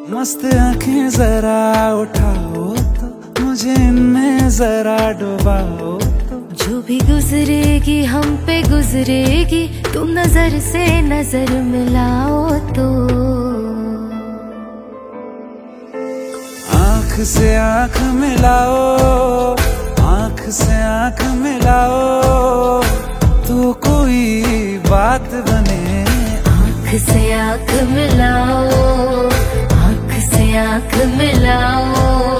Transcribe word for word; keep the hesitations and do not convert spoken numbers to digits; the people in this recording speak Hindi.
मस्त आंखें जरा उठाओ तो मुझे इनमें जरा डुबाओ तो। जो भी गुजरेगी हम पे गुजरेगी, तुम नजर से नजर मिलाओ तो। आँख से आँख मिलाओ, आँख से आँख मिलाओ तो कोई बात बने। आँख से आँख मिलाओ, आँख से आँख मिलाओ।